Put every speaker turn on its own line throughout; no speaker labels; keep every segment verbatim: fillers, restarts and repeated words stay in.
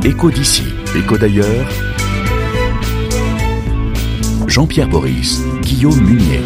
Écho d'ici, écho d'ailleurs. Jean-Pierre Boris, Guillaume Munier.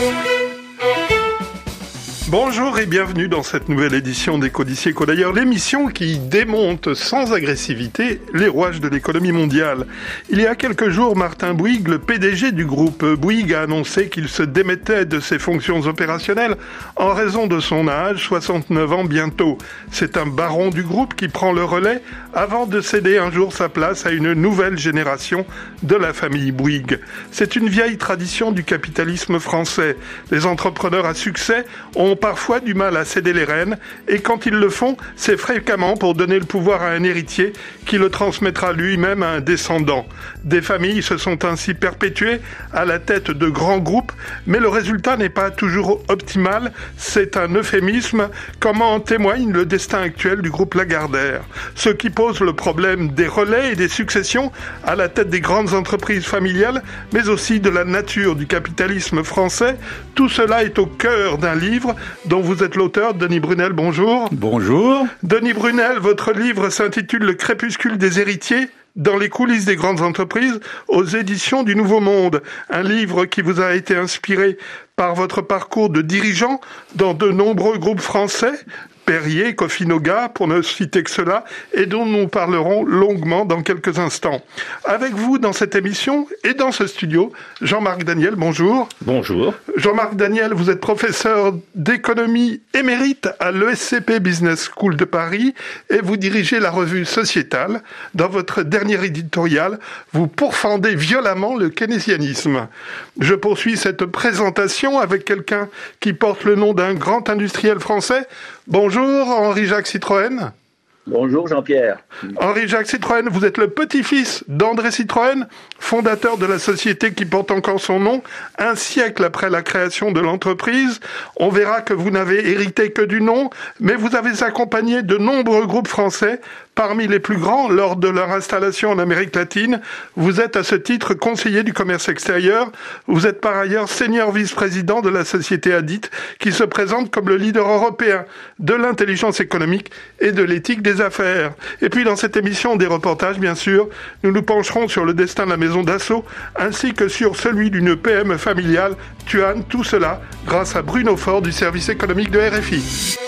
Bonjour et bienvenue dans cette nouvelle édition d'Écho d'ici, écho d'ailleurs, l'émission qui démonte sans agressivité les rouages de l'économie mondiale. Il y a quelques jours, Martin Bouygues, le P D G du groupe Bouygues, a annoncé qu'il se démettait de ses fonctions opérationnelles en raison de son âge, soixante-neuf ans bientôt. C'est un baron du groupe qui prend le relais avant de céder un jour sa place à une nouvelle génération de la famille Bouygues. C'est une vieille tradition du capitalisme français. Les entrepreneurs à succès ont parfois du mal à céder les rênes, et quand ils le font, c'est fréquemment pour donner le pouvoir à un héritier qui le transmettra lui-même à un descendant. Des familles se sont ainsi perpétuées à la tête de grands groupes, mais le résultat n'est pas toujours optimal, c'est un euphémisme, comme en témoigne le destin actuel du groupe Lagardère. Ce qui pose le problème des relais et des successions à la tête des grandes entreprises familiales, mais aussi de la nature du capitalisme français. Tout cela est au cœur d'un livre dont vous êtes l'auteur, Denis Brunel, bonjour.
Bonjour.
Denis Brunel, votre livre s'intitule « Le crépuscule des héritiers ». Dans les coulisses des grandes entreprises, aux éditions du Nouveau Monde. Un livre qui vous a été inspiré par votre parcours de dirigeant dans de nombreux groupes français, Perrier, Coffee-Noga, pour ne citer que cela, et dont nous parlerons longuement dans quelques instants. Avec vous dans cette émission et dans ce studio, Jean-Marc Daniel, bonjour.
Bonjour.
Jean-Marc Daniel, vous êtes professeur d'économie émérite à l'E S C P Business School de Paris et vous dirigez la revue Sociétale. Dans votre dernier éditorial, vous pourfendez violemment le keynésianisme. Je poursuis cette présentation avec quelqu'un qui porte le nom d'un grand industriel français. Bonjour Henri-Jacques Citroën.
Bonjour Jean-Pierre.
Henri-Jacques Citroën, vous êtes le petit-fils d'André Citroën, fondateur de la société qui porte encore son nom, un siècle après la création de l'entreprise. On verra que vous n'avez hérité que du nom, mais vous avez accompagné de nombreux groupes français, parmi les plus grands lors de leur installation en Amérique latine. Vous êtes à ce titre conseiller du commerce extérieur. Vous êtes par ailleurs senior vice-président de la société Adit, qui se présente comme le leader européen de l'intelligence économique et de l'éthique des affaires. Et puis dans cette émission des reportages, bien sûr, nous nous pencherons sur le destin de la maison Dassault, ainsi que sur celui d'une P M E familiale, Tuan, tout cela grâce à Bruno Faure du service économique de R F I.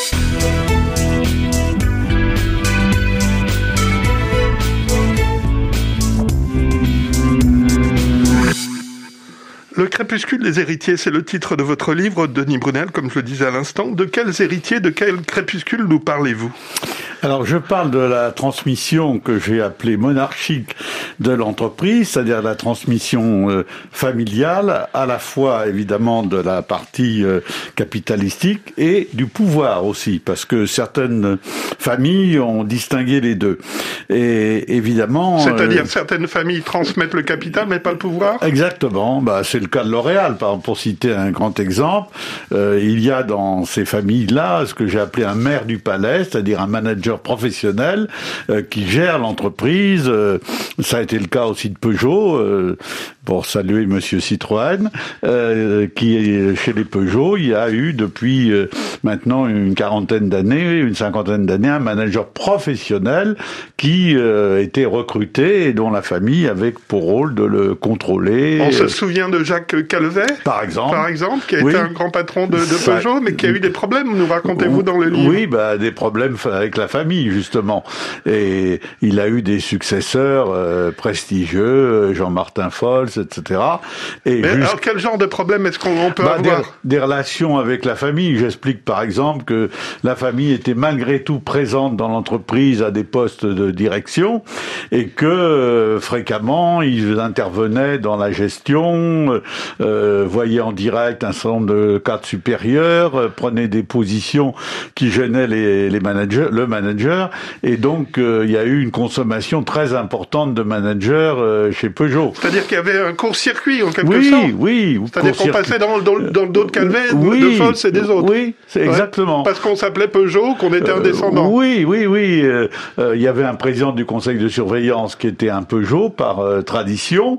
Le crépuscule des héritiers, c'est le titre de votre livre, Denis Brunel, comme je le disais à l'instant. De quels héritiers, de quel crépuscule nous parlez-vous ?
Alors, je parle de la transmission que j'ai appelée monarchique de l'entreprise, c'est-à-dire la transmission euh, familiale, à la fois, évidemment, de la partie euh, capitalistique et du pouvoir aussi, parce que certaines familles ont distingué les deux. Et évidemment...
C'est-à-dire
euh,
certaines familles transmettent le capital, mais pas le pouvoir ?
Exactement. Bah, c'est le cas de L'Oréal, par exemple, pour citer un grand exemple. Euh, il y a dans ces familles-là ce que j'ai appelé un maire du palais, c'est-à-dire un manager professionnel euh, qui gère l'entreprise. Euh, ça a été le cas aussi de Peugeot, euh, pour saluer Monsieur Citroën, euh, qui chez les Peugeot, il y a eu depuis euh, maintenant une quarantaine d'années, une cinquantaine d'années, un manager professionnel qui euh, était recruté et dont la famille avait pour rôle de le contrôler.
On se souvient de Jacques Calvet,
par exemple,
par exemple, qui a
oui.
été un grand patron de, de
Ça...
Peugeot, mais qui a eu des problèmes, nous racontez-vous dans le livre.
Oui, bah des problèmes avec la famille, justement. Et il a eu des successeurs euh, prestigieux, Jean-Martin Fols, et cetera. Et
mais
juste...
alors, quel genre de problème est-ce qu'on peut
bah,
avoir ?
des, des relations avec la famille. J'explique par exemple que la famille était malgré tout présente dans l'entreprise à des postes de direction et que euh, fréquemment ils intervenaient dans la gestion, euh, voyaient en direct un certain nombre de cadres supérieurs, euh, prenaient des positions qui gênaient les, les managers, le manager, et donc euh, il y a eu une consommation très importante de managers euh, chez Peugeot.
C'est-à-dire qu'il y avait un court-circuit en quelque
oui,
sorte.
Oui, oui.
C'est-à-dire qu'on passait dans, dans, dans le dos de Calvet,
oui,
de Fols et des autres.
Oui, c'est exactement.
Ouais, parce qu'on s'appelait Peugeot, qu'on était un descendant.
Euh, oui, oui, oui. Il euh, euh, y avait un président du conseil de surveillance qui était un Peugeot par euh, tradition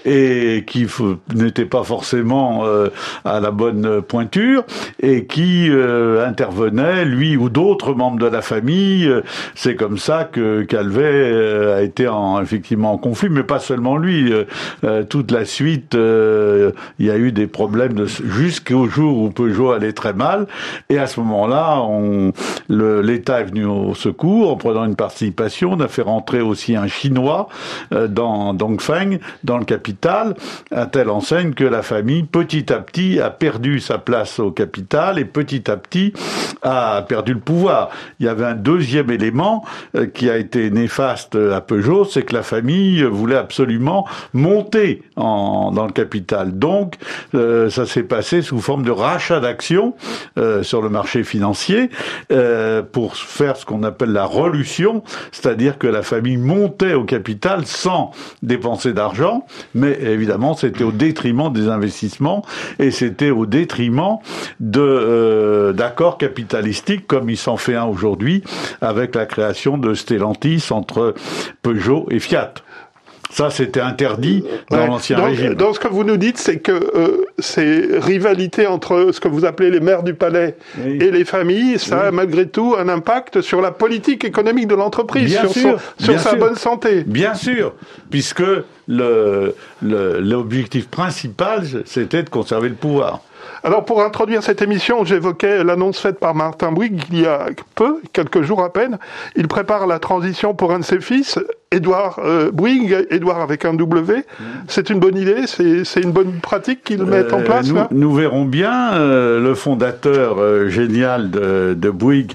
et qui f- n'était pas forcément euh, à la bonne pointure et qui euh, intervenait, lui ou d'autres membres de la famille. C'est comme ça que Calvet euh, a été en, effectivement en conflit, mais pas seulement lui. Euh, euh, toute la suite, il euh, y a eu des problèmes de, jusqu'au jour où Peugeot allait très mal. Et à ce moment-là, on, le, l'État est venu au secours en prenant une participation. On a fait rentrer aussi un Chinois euh, dans Dongfeng, dans le capital, à telle enseigne que la famille, petit à petit, a perdu sa place au capital et petit à petit a perdu le pouvoir. Il y avait un deuxième élément euh, qui a été néfaste à Peugeot, c'est que la famille voulait absolument monter en, dans le capital. Donc, euh, ça s'est passé sous forme de rachat d'actions euh, sur le marché financier euh, pour faire ce qu'on appelle la relution, c'est-à-dire que la famille montait au capital sans dépenser d'argent, mais évidemment, c'était au détriment des investissements et c'était au détriment de euh, d'accords capitalistiques comme il s'en fait un aujourd'hui avec la création de Stellantis entre Peugeot et Fiat. Ça, c'était interdit dans ouais. l'ancien
donc,
régime.
Donc, ce que vous nous dites, c'est que euh, ces rivalités entre ce que vous appelez les maires du palais oui. et les familles, ça oui. a malgré tout un impact sur la politique économique de l'entreprise, bien sur, sûr, son, sur sa sûr. bonne santé.
Bien sûr, puisque le, le, l'objectif principal, c'était de conserver le pouvoir.
Alors, pour introduire cette émission, j'évoquais l'annonce faite par Martin Bouygues il y a peu, quelques jours à peine. Il prépare la transition pour un de ses fils, Édouard euh, Bouygues, Édouard avec un W. Mmh. C'est une bonne idée, c'est, c'est une bonne pratique qu'il euh, met en place.
Nous,
là
nous verrons bien. Euh, le fondateur euh, génial de, de Bouygues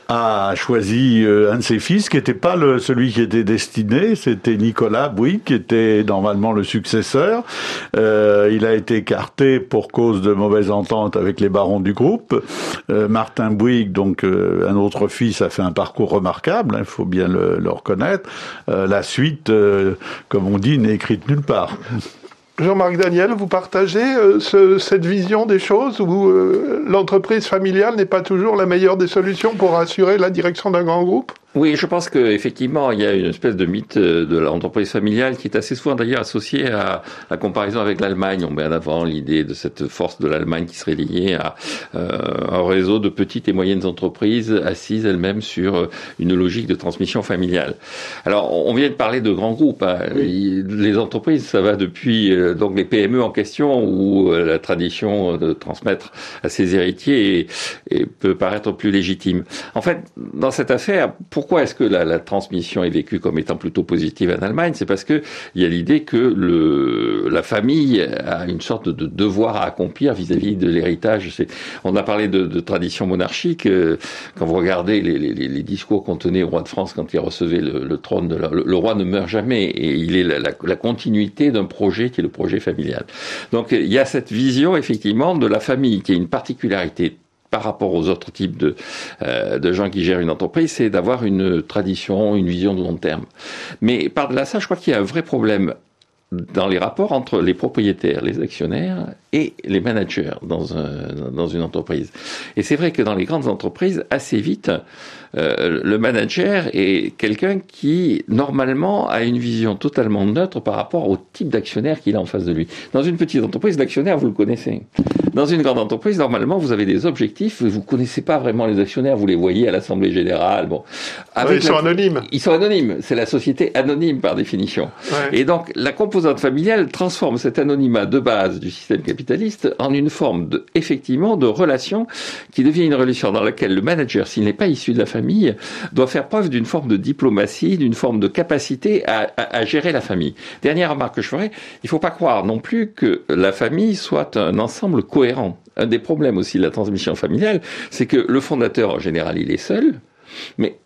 a choisi euh, un de ses fils qui n'était pas le, celui qui était destiné, c'était Nicolas Bouygues qui était normalement le successeur. Euh, il a été écarté pour cause de mauvaise entente avec les barons du groupe. Euh, Martin Bouygues, donc euh, un autre fils, a fait un parcours remarquable, il hein, faut bien le, le reconnaître. Euh, la suite, euh, comme on dit, n'est écrite nulle part.
Jean-Marc Daniel, vous partagez euh, ce, cette vision des choses où euh, l'entreprise familiale n'est pas toujours la meilleure des solutions pour assurer la direction d'un grand groupe ?
Oui, je pense qu'effectivement, il y a une espèce de mythe de l'entreprise familiale qui est assez souvent d'ailleurs associée à la comparaison avec l'Allemagne. On met en avant l'idée de cette force de l'Allemagne qui serait liée à euh, un réseau de petites et moyennes entreprises assises elles-mêmes sur une logique de transmission familiale. Alors, on vient de parler de grands groupes. Hein. Oui. Les entreprises, ça va depuis euh, donc les P M E en question où euh, la tradition de transmettre à ses héritiers est, est, peut paraître plus légitime. En fait, dans cette affaire, pour Pourquoi est-ce que la, la transmission est vécue comme étant plutôt positive en Allemagne ? C'est parce que il y a l'idée que le, la famille a une sorte de devoir à accomplir vis-à-vis de l'héritage. C'est, on a parlé de, de tradition monarchique. Euh, quand vous regardez les, les, les discours qu'on tenait au roi de France quand il recevait le, le trône, de la, le, le roi ne meurt jamais et il est la, la, la continuité d'un projet qui est le projet familial. Donc il y a cette vision effectivement de la famille qui a une particularité par rapport aux autres types de, euh, de gens qui gèrent une entreprise, c'est d'avoir une tradition, une vision de long terme. Mais par-delà ça, je crois qu'il y a un vrai problème dans les rapports entre les propriétaires, les actionnaires et les managers dans, un, dans une entreprise. Et c'est vrai que dans les grandes entreprises, assez vite, euh, le manager est quelqu'un qui, normalement, a une vision totalement neutre par rapport au type d'actionnaire qu'il a en face de lui. Dans une petite entreprise, l'actionnaire, vous le connaissez. Dans une grande entreprise, normalement, vous avez des objectifs, vous connaissez pas vraiment les actionnaires, vous les voyez à l'Assemblée Générale. Bon,
avec ouais, ils la... sont anonymes.
Ils sont anonymes. C'est la société anonyme par définition. Ouais. Et donc, la composante familiale transforme cet anonymat de base du système capitaliste en une forme de, effectivement, de relation qui devient une relation dans laquelle le manager, s'il n'est pas issu de la famille, doit faire preuve d'une forme de diplomatie, d'une forme de capacité à, à, à gérer la famille. Dernière remarque que je ferai, il ne faut pas croire non plus que la famille soit un ensemble cohérent. Un des problèmes aussi de la transmission familiale, c'est que le fondateur, en général, il est seul, mais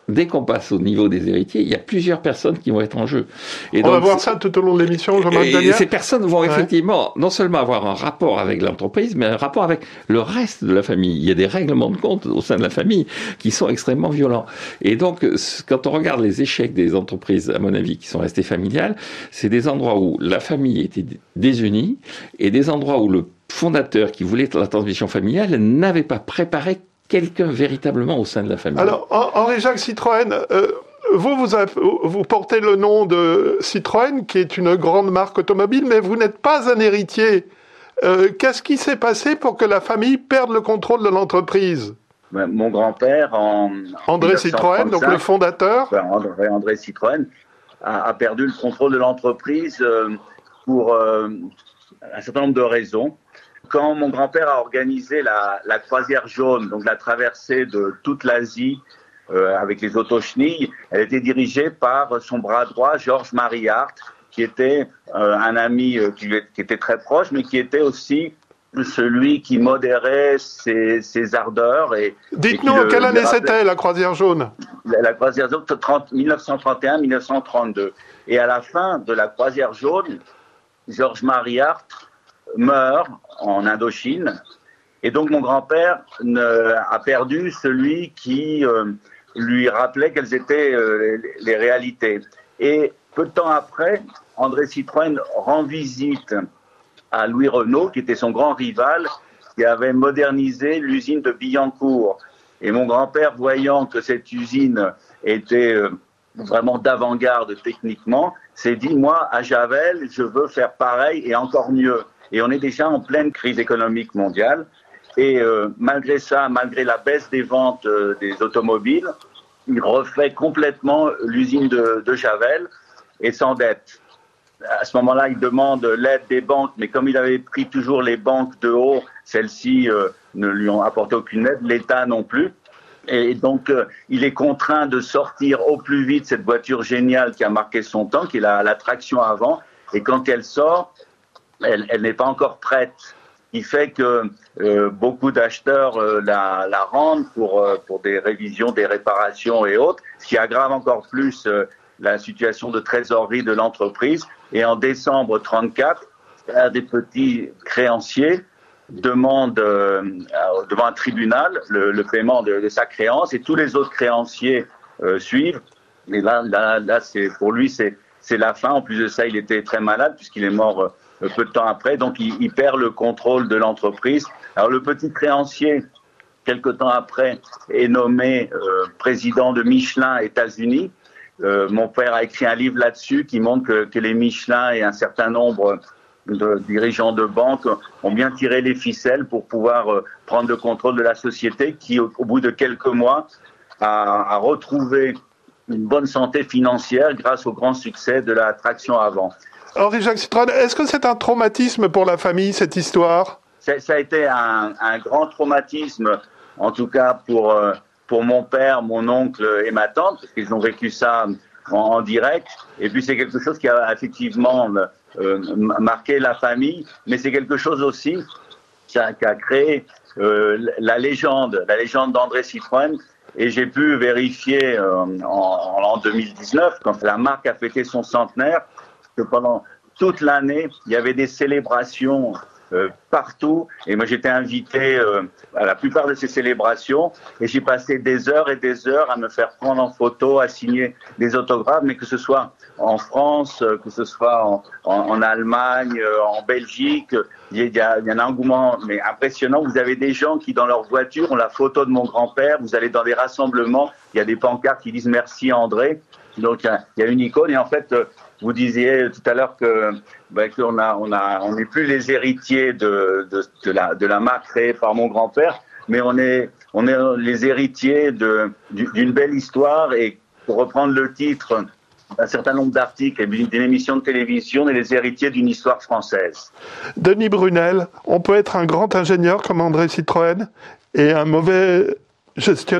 dès qu'on passe au niveau des héritiers, il y a plusieurs personnes qui vont être en jeu. Et
On
donc,
va voir ça tout au long de l'émission, Jean-Marc
et
Daniel.
ces personnes vont
Ouais.
effectivement non seulement avoir un rapport avec l'entreprise, mais un rapport avec le reste de la famille. Il y a des règlements de compte au sein de la famille qui sont extrêmement violents. Et donc, quand on regarde les échecs des entreprises, à mon avis, qui sont restées familiales, c'est des endroits où la famille était désunie et des endroits où le fondateur qui voulait la transmission familiale n'avait pas préparé quelqu'un véritablement au sein de la famille.
Alors, Henri-Jacques Citroën, euh, vous, vous, avez, vous portez le nom de Citroën, qui est une grande marque automobile, mais vous n'êtes pas un héritier. Euh, qu'est-ce qui s'est passé pour que la famille perde le contrôle de l'entreprise ?
Mon grand-père, en
André Citroën, donc le fondateur.
André, André Citroën, a, a perdu le contrôle de l'entreprise euh, pour euh, un certain nombre de raisons. Quand mon grand-père a organisé la, la croisière jaune, donc la traversée de toute l'Asie euh, avec les autochenilles, elle était dirigée par son bras droit, Georges-Marie Hart, qui était euh, un ami euh, qui, qui était très proche, mais qui était aussi celui qui modérait ses, ses ardeurs. Et,
Dites-nous,
et
quelle
le,
année
le
c'était la croisière jaune ?
La, la croisière jaune, dix-neuf cent trente et un à dix-neuf cent trente-deux. Et à la fin de la croisière jaune, Georges-Marie Hart meurt en Indochine. Et donc mon grand-père ne, a perdu celui qui euh, lui rappelait quelles étaient euh, les, les réalités. Et peu de temps après, André Citroën rend visite à Louis Renault, qui était son grand rival, qui avait modernisé l'usine de Billancourt. Et mon grand-père, voyant que cette usine était euh, vraiment d'avant-garde techniquement, s'est dit, moi, à Javel, je veux faire pareil et encore mieux. Et on est déjà en pleine crise économique mondiale. Et euh, malgré ça, malgré la baisse des ventes euh, des automobiles, il refait complètement l'usine de, de Javel et s'endette. À ce moment-là, il demande l'aide des banques, mais comme il avait pris toujours les banques de haut, celles-ci euh, ne lui ont apporté aucune aide, l'État non plus. Et donc, euh, il est contraint de sortir au plus vite cette voiture géniale qui a marqué son temps, qui est la, la traction avant. Et quand elle sort, elle, elle n'est pas encore prête. Ce qui fait que euh, beaucoup d'acheteurs euh, la, la rendent pour, euh, pour des révisions, des réparations et autres, ce qui aggrave encore plus euh, la situation de trésorerie de l'entreprise. Et en décembre trente-quatre, un des petits créanciers demande euh, devant un tribunal le, le paiement de, de sa créance et tous les autres créanciers euh, suivent. Et là, là, là c'est, pour lui, c'est, c'est la fin. En plus de ça, il était très malade puisqu'il est mort euh, peu de temps après. Donc, il, il perd le contrôle de l'entreprise. Alors, le petit créancier, quelque temps après, est nommé euh, président de Michelin États-Unis. Euh, mon père a écrit un livre là-dessus qui montre que, que les Michelin et un certain nombre de dirigeants de banques ont bien tiré les ficelles pour pouvoir euh, prendre le contrôle de la société qui, au, au bout de quelques mois, a, a retrouvé une bonne santé financière grâce au grand succès de la traction avant.
Henri-Jacques Citroën, est-ce que c'est un traumatisme pour la famille, cette histoire ?
ça, ça a été un, un grand traumatisme, en tout cas pour... Euh, pour mon père, mon oncle et ma tante, parce qu'ils ont vécu ça en, en direct. Et puis c'est quelque chose qui a effectivement euh, marqué la famille, mais c'est quelque chose aussi qui a, qui a créé euh, la légende, la légende d'André Citroën. Et j'ai pu vérifier euh, en, en deux mille dix-neuf, quand la marque a fêté son centenaire, que pendant toute l'année, il y avait des célébrations Euh, partout, et moi j'étais invité euh, à la plupart de ces célébrations, et j'ai passé des heures et des heures à me faire prendre en photo, à signer des autographes, mais que ce soit en France, euh, que ce soit en, en, en Allemagne, euh, en Belgique, il y, a, il y a un engouement mais impressionnant. Vous avez des gens qui dans leur voiture ont la photo de mon grand-père, vous allez dans des rassemblements, il y a des pancartes qui disent merci André, donc il y a, il y a une icône, et en fait euh, vous disiez tout à l'heure que ben, qu'on a, on a, on n'est plus les héritiers de, de, de la, de la marque créée par mon grand-père, mais on est, on est les héritiers de, d'une belle histoire. Et pour reprendre le titre d'un certain nombre d'articles et d'une émission de télévision, on est les héritiers d'une histoire française.
Denis Brunel, on peut être un grand ingénieur comme André Citroën et un mauvais gestionnaire ?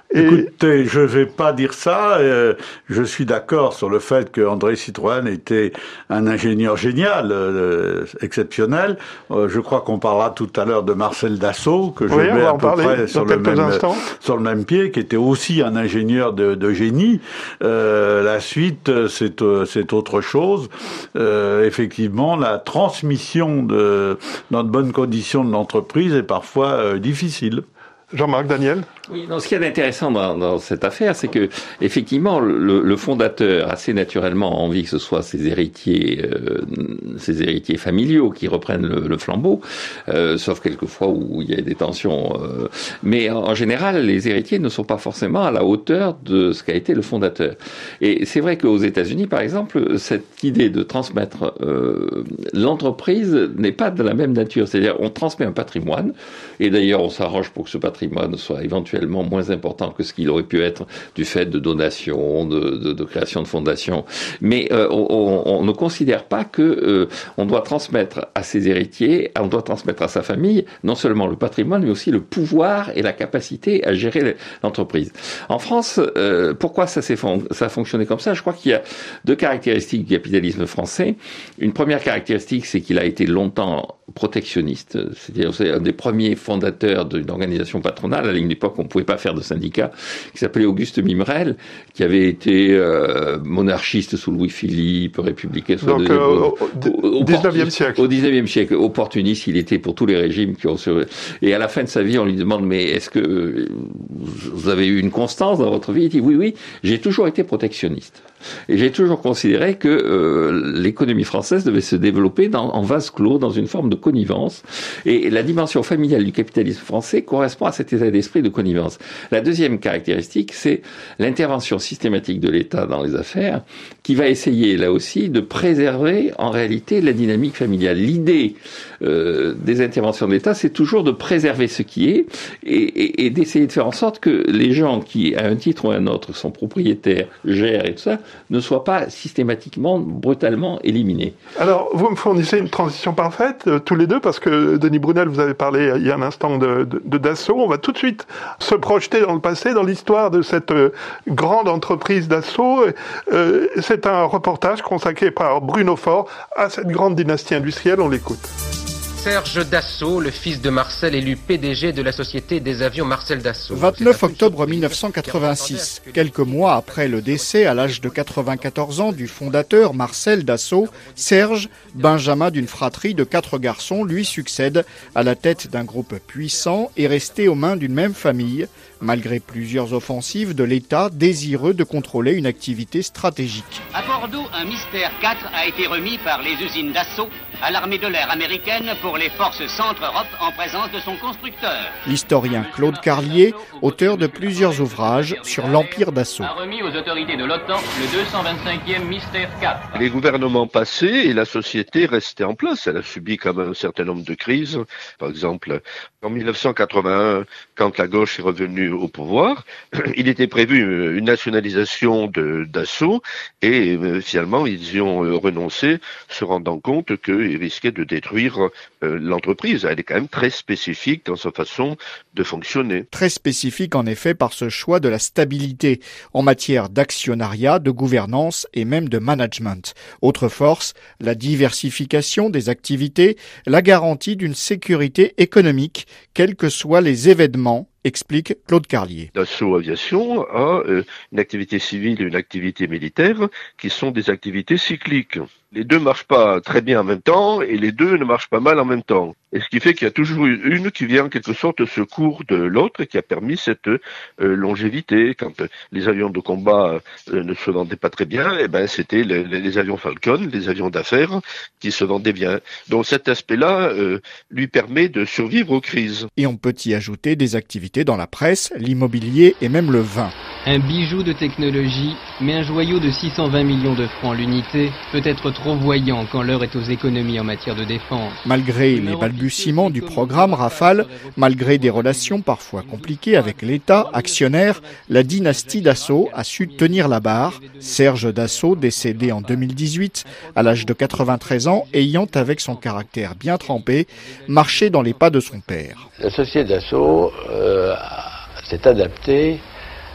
Et...
Écoutez, je vais pas dire ça. Euh, je suis d'accord sur le fait que André Citroën était un ingénieur génial, euh, exceptionnel. Euh, je crois qu'on parlera tout à l'heure de Marcel Dassault, que je
oui,
mets à peu près sur le, même,
instants.
sur le même pied, qui était aussi un ingénieur de, de génie. Euh, la suite, c'est, c'est autre chose. Euh, effectivement, la transmission de, dans de bonnes conditions de l'entreprise est parfois euh, difficile.
Jean-Marc, Daniel?
Oui, non, ce qui est intéressant dans, dans cette affaire, c'est que effectivement, le, le fondateur, assez naturellement, a envie que ce soit ses héritiers, euh, ses héritiers familiaux qui reprennent le, le flambeau, euh, sauf quelquefois où il y a des tensions. Euh, mais en, en général, les héritiers ne sont pas forcément à la hauteur de ce qu'a été le fondateur. Et c'est vrai qu'aux États-Unis, par exemple, cette idée de transmettre euh, l'entreprise n'est pas de la même nature. C'est-à-dire, on transmet un patrimoine, et d'ailleurs, on s'arrange pour que ce patrimoine soit éventuellement moins important que ce qu'il aurait pu être du fait de donations, de, de, de création de fondations. Mais euh, on, on ne considère pas que euh, on doit transmettre à ses héritiers, on doit transmettre à sa famille non seulement le patrimoine, mais aussi le pouvoir et la capacité à gérer l'entreprise. En France, euh, pourquoi ça, s'est fon- ça a fonctionné comme ça? Je crois qu'il y a deux caractéristiques du capitalisme français. Une première caractéristique, c'est qu'il a été longtemps protectionniste. C'est-à-dire, c'est un des premiers fondateurs d'une organisation patronale, à une époque où on ne pouvait pas faire de syndicat, qui s'appelait Auguste Mimerel, qui avait été euh, monarchiste sous Louis-Philippe, républicain sous
Donc,
le
euh, au, au, au dix-neuvième siècle.
Au dix-neuvième siècle, opportuniste, il était pour tous les régimes qui ont sur... Et à la fin de sa vie, on lui demande, mais est-ce que vous avez eu une constance dans votre vie? Il dit, oui, oui, j'ai toujours été protectionniste. Et j'ai toujours considéré que euh, l'économie française devait se développer dans, en vase clos, dans une forme de connivence. Et la dimension familiale du capitalisme français correspond à cet état d'esprit de connivence. La deuxième caractéristique, c'est l'intervention systématique de l'État dans les affaires, qui va essayer, là aussi, de préserver, en réalité, la dynamique familiale. L'idée euh, des interventions de l'État, c'est toujours de préserver ce qui est et, et, et d'essayer de faire en sorte que les gens qui, à un titre ou à un autre, sont propriétaires, gèrent et tout ça, ne soient pas systématiquement, brutalement éliminés.
Alors, vous me fournissez une transition parfaite, euh, tous les deux, parce que, Denis Brunel, vous avez parlé euh, il y a un instant de, de, de Dassault. On va tout de suite se projeter dans le passé, dans l'histoire de cette euh, grande entreprise Dassault. Euh, c'est un reportage consacré par Bruno Faure à cette grande dynastie industrielle. On l'écoute.
Serge Dassault, le fils de Marcel, élu P D G de la société des avions Marcel Dassault.
vingt-neuf octobre mille neuf cent quatre-vingt-six, quelques mois après le décès à l'âge de quatre-vingt-quatorze ans du fondateur Marcel Dassault, Serge, benjamin d'une fratrie de quatre garçons, lui succède à la tête d'un groupe puissant et resté aux mains d'une même famille, malgré plusieurs offensives de l'État désireux de contrôler une activité stratégique.
À Bordeaux, un Mystère quatre a été remis par les usines Dassault à l'armée de l'air américaine pour les forces Centre-Europe en présence de son constructeur.
L'historien Claude Carlier, auteur de plusieurs ouvrages sur l'Empire Dassault.
A remis aux autorités de l'OTAN le deux cent vingt-cinquième Mystère quatre.
Les gouvernements passés et la société restaient en place. Elle a subi quand même un certain nombre de crises. Par exemple, en mille neuf cent quatre-vingt-un, quand la gauche est revenue au pouvoir, il était prévu une nationalisation de Dassault et euh, finalement ils y ont euh, renoncé, se rendant compte qu'ils risquaient de détruire euh, l'entreprise. Elle est quand même très spécifique dans sa façon de fonctionner.
Très spécifique en effet par ce choix de la stabilité en matière d'actionnariat, de gouvernance et même de management. Autre force, la diversification des activités, la garantie d'une sécurité économique, quels que soient les événements, explique Claude Carlier.
Dassault Aviation a euh, une activité civile et une activité militaire qui sont des activités cycliques. Les deux marchent pas très bien en même temps et les deux ne marchent pas mal en même temps. Et ce qui fait qu'il y a toujours une qui vient en quelque sorte au secours de l'autre et qui a permis cette euh, longévité. Quand euh, les avions de combat euh, ne se vendaient pas très bien, eh ben c'était les, les avions Falcon, les avions d'affaires qui se vendaient bien. Donc cet aspect-là euh, lui permet de survivre aux crises.
Et on peut y ajouter des activités dans la presse, l'immobilier et même le vin.
Un bijou de technologie, mais un joyau de six cent vingt millions de francs l'unité peut être trop voyant quand l'heure est aux économies en matière de défense.
Malgré les balbutiements du programme Rafale, malgré des relations parfois compliquées avec l'État actionnaire, la dynastie Dassault a su tenir la barre. Serge Dassault, décédé en deux mille dix-huit, à l'âge de quatre-vingt-treize ans, ayant avec son caractère bien trempé, marché dans les pas de son père.
La société Dassault euh, s'est adaptée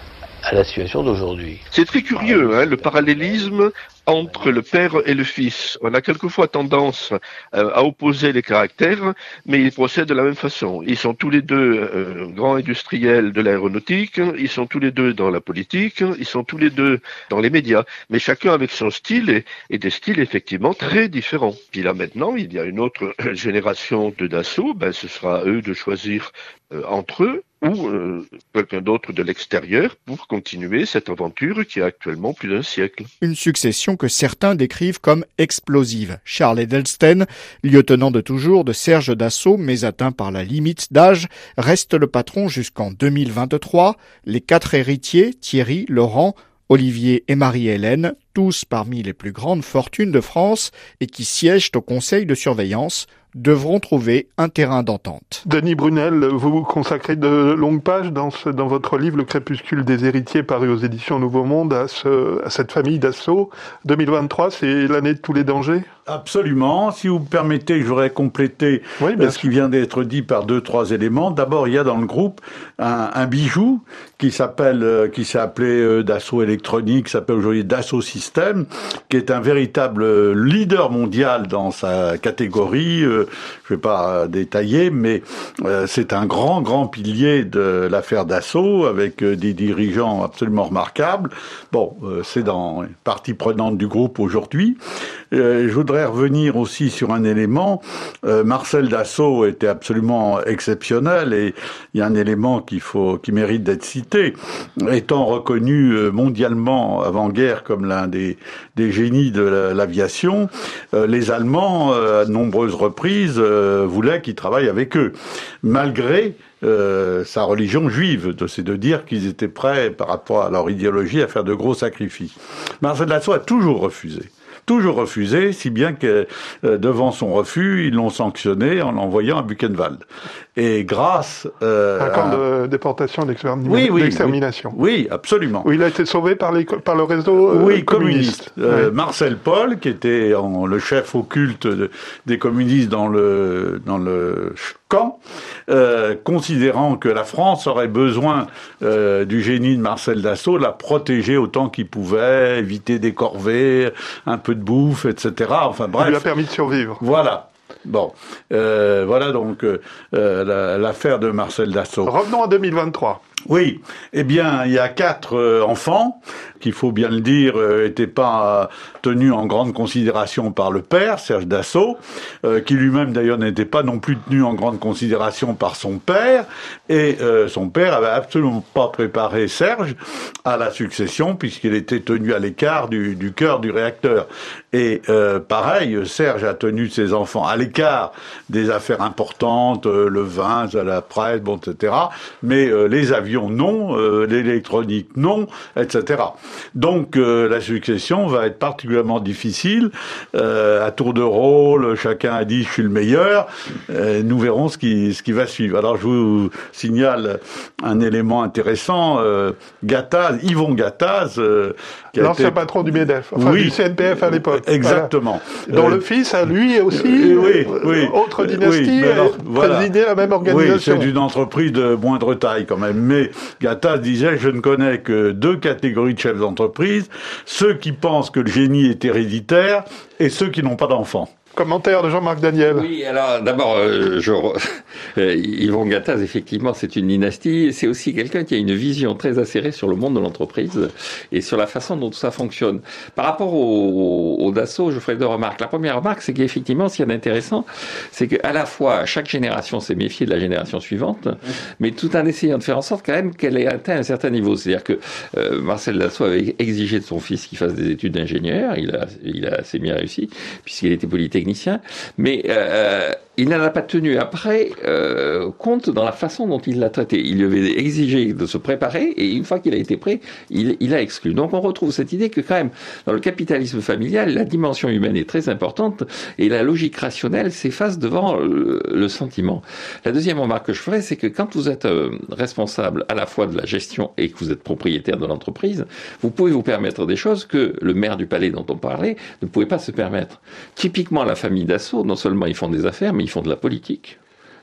à la situation d'aujourd'hui.
C'est très curieux, hein, le parallélisme entre le père et le fils. On a quelquefois tendance euh, à opposer les caractères, mais ils procèdent de la même façon. Ils sont tous les deux euh, grands industriels de l'aéronautique, ils sont tous les deux dans la politique, ils sont tous les deux dans les médias, mais chacun avec son style et, et des styles effectivement très différents. Puis là maintenant, il y a une autre génération de Dassault, ben, ce sera à eux de choisir euh, entre eux ou euh, quelqu'un d'autre de l'extérieur pour continuer cette aventure qui a actuellement plus d'un siècle.
Une succession que certains décrivent comme explosive. Charles Edelsten, lieutenant de toujours de Serge Dassault, mais atteint par la limite d'âge, reste le patron jusqu'en deux mille vingt-trois. Les quatre héritiers, Thierry, Laurent, Olivier et Marie-Hélène, tous parmi les plus grandes fortunes de France et qui siègent au conseil de surveillance, devront trouver un terrain d'entente.
Denis Brunel, vous consacrez de longues pages dans, ce, dans votre livre « Le crépuscule des héritiers » paru aux éditions Nouveau Monde à, ce, à cette famille Dassault. deux mille vingt-trois, c'est l'année de tous les dangers ?
Absolument. Si vous me permettez, je voudrais compléter
oui,
ce qui vient d'être dit par deux, trois éléments. D'abord, il y a dans le groupe un, un bijou qui s'appelle, qui s'est appelé Dassault Électronique, qui s'appelle aujourd'hui Dassault Systèmes, qui est un véritable leader mondial dans sa catégorie. Je ne vais pas détailler, mais c'est un grand, grand pilier de l'affaire Dassault, avec des dirigeants absolument remarquables. Bon, c'est dans les parties prenantes du groupe aujourd'hui. Je voudrais revenir aussi sur un élément. Euh, Marcel Dassault était absolument exceptionnel et il y a un élément qu'il faut, qui mérite d'être cité. Étant reconnu mondialement avant-guerre comme l'un des, des génies de l'aviation, euh, les Allemands, euh, à de nombreuses reprises, euh, voulaient qu'il travaille avec eux, malgré Euh, sa religion juive. C'est de dire qu'ils étaient prêts, par rapport à leur idéologie, à faire de gros sacrifices. Marcel Dassault a toujours refusé. Toujours refusé, si bien que euh, devant son refus, ils l'ont sanctionné en l'envoyant à Buchenwald. Et grâce euh,
un camp
à...
de déportation et d'extermination.
Oui, oui,
d'extermination.
Oui, oui, absolument.
Où il a été sauvé par, les, par le réseau euh,
oui,
communiste.
communiste. Euh,
oui.
Marcel Paul, qui était en, le chef occulte de, des communistes dans le dans le camp, euh, considérant que la France aurait besoin euh, du génie de Marcel Dassault, l'a protéger autant qu'il pouvait, éviter des corvées, un peu de bouffe, et cetera. Enfin bref.
Il lui a permis de survivre.
Voilà. Bon, euh, voilà donc euh, la, l'affaire de Marcel Dassault.
Revenons à deux mille vingt-trois.
Oui, eh bien, il y a quatre euh, enfants qui, il faut bien le dire, n'étaient euh, pas tenus en grande considération par le père, Serge Dassault, euh, qui lui-même d'ailleurs n'était pas non plus tenu en grande considération par son père, et euh, son père avait absolument pas préparé Serge à la succession puisqu'il était tenu à l'écart du, du cœur du réacteur. Et euh, pareil, Serge a tenu ses enfants à l'écart des affaires importantes, euh, le vin, la presse, bon, et cetera. Mais euh, les avions, non, euh, l'électronique, non, et cetera. Donc euh, la succession va être particulièrement difficile. Euh, à tour de rôle, chacun a dit « je suis le meilleur euh, ». Nous verrons ce qui, ce qui va suivre. Alors je vous signale un élément intéressant. Euh, Gattaz, Yvon Gattaz, euh,
l'ancien
été...
patron du MEDEF, enfin oui, du C N P F à l'époque.
Exactement.
Voilà. Dont
euh,
le fils a lui aussi,
euh, oui, oui,
autre dynastie,
oui, alors, voilà.
présidé la même organisation.
Oui, c'est une entreprise de moindre taille quand même. Mais Gattaz disait, je ne connais que deux catégories de chefs d'entreprise, ceux qui pensent que le génie est héréditaire et ceux qui n'ont pas d'enfants.
Commentaire de Jean-Marc Daniel.
Oui, alors d'abord, euh, je... euh, Yvon Gattaz, effectivement, c'est une dynastie. C'est aussi quelqu'un qui a une vision très acérée sur le monde de l'entreprise et sur la façon dont tout ça fonctionne. Par rapport au, au Dassault, je ferai deux remarques. La première remarque, c'est qu'effectivement, ce qui est intéressant, c'est qu'à la fois, chaque génération s'est méfiée de la génération suivante, mais tout en essayant de faire en sorte quand même qu'elle ait atteint un certain niveau. C'est-à-dire que euh, Marcel Dassault avait exigé de son fils qu'il fasse des études d'ingénieur. Il a, il a assez bien réussi, puisqu'il était polytechnicien. Mais euh, il n'en a pas tenu après euh, compte dans la façon dont il l'a traité. Il lui avait exigé de se préparer et une fois qu'il a été prêt, il, il a exclu. Donc on retrouve cette idée que quand même, dans le capitalisme familial, la dimension humaine est très importante et la logique rationnelle s'efface devant le, le sentiment. La deuxième remarque que je ferai, c'est que quand vous êtes euh, responsable à la fois de la gestion et que vous êtes propriétaire de l'entreprise, vous pouvez vous permettre des choses que le maire du palais dont on parlait ne pouvait pas se permettre. Typiquement, la famille Dassault, non seulement ils font des affaires, mais ils font de la politique.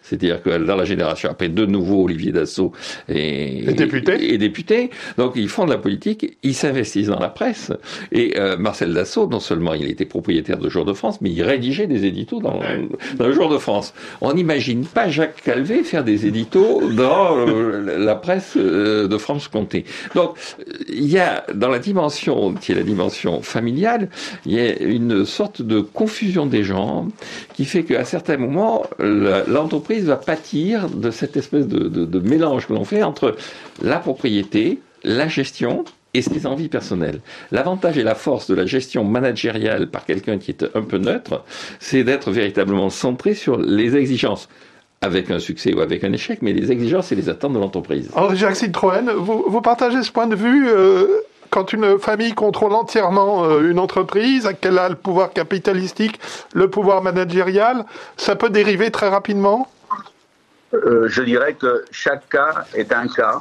C'est-à-dire que dans la génération après, de nouveau, Olivier Dassault est,
et député.
est député. Donc, ils font de la politique, ils s'investissent dans la presse. Et euh, Marcel Dassault, non seulement il était propriétaire de Jour de France, mais il rédigeait des éditos dans, dans le Jour de France. On n'imagine pas Jacques Calvé faire des éditos dans euh, la presse euh, de Franche-Comté. Donc, il y a, dans la dimension, qui est la dimension familiale, il y a une sorte de confusion des genres qui fait qu'à certains moments, la, l'entreprise va pâtir de cette espèce de, de, de mélange que l'on fait entre la propriété, la gestion et ses envies personnelles. L'avantage et la force de la gestion managériale par quelqu'un qui est un peu neutre, c'est d'être véritablement centré sur les exigences, avec un succès ou avec un échec, mais les exigences et les attentes de l'entreprise.
Henri-Jacques Citroën, vous, vous partagez ce point de vue euh, quand une famille contrôle entièrement euh, une entreprise, qu'elle a le pouvoir capitalistique, le pouvoir managérial, ça peut dériver très rapidement ?
euh, Je dirais que chaque cas est un cas.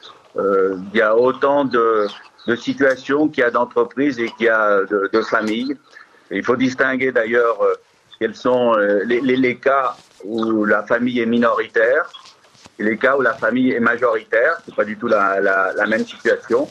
Euh, il y a autant de, de situations qu'il y a d'entreprises et qu'il y a de, de familles. Et il faut distinguer d'ailleurs euh, quels sont euh, les, les, les cas où la famille est minoritaire et les cas où la famille est majoritaire. C'est pas du tout la, la, la même situation.